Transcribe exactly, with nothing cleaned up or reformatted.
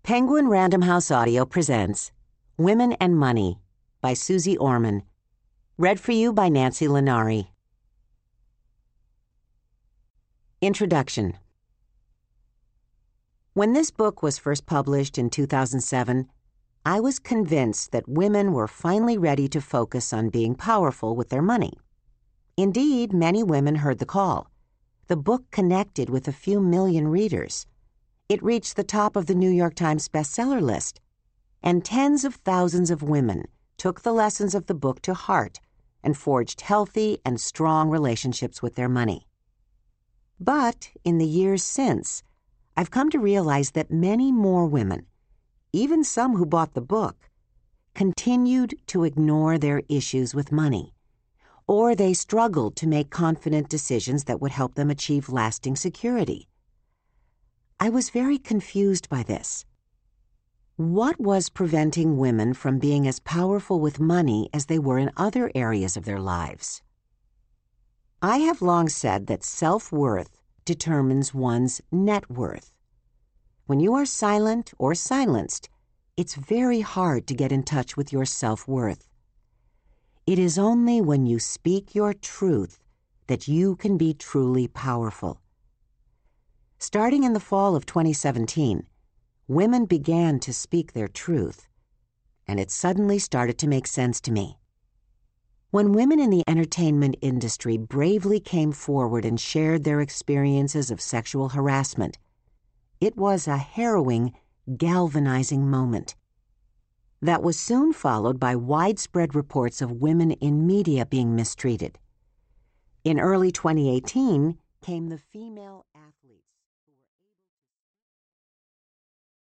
Penguin Random House Audio presents Women and Money by Susie Orman. Read for you by Nancy Linari. Introduction. When this book was first published in two thousand seven, I was convinced that women were finally ready to focus on being powerful with their money. Indeed, many women heard the call. The book connected with a few million readers. It reached the top of the New York Times bestseller list, and tens of thousands of women took the lessons of the book to heart and forged healthy and strong relationships with their money. But in the years since, I've come to realize that many more women, even some who bought the book, continued to ignore their issues with money, or they struggled to make confident decisions that would help them achieve lasting security. I was very confused by this. What was preventing women from being as powerful with money as they were in other areas of their lives? I have long said that self-worth determines one's net worth. When you are silent or silenced, it's very hard to get in touch with your self-worth. It is only when you speak your truth that you can be truly powerful. Starting in the fall of twenty seventeen, women began to speak their truth, and it suddenly started to make sense to me. When women in the entertainment industry bravely came forward and shared their experiences of sexual harassment, it was a harrowing, galvanizing moment. That was soon followed by widespread reports of women in media being mistreated. In early twenty eighteen came the Female Athletes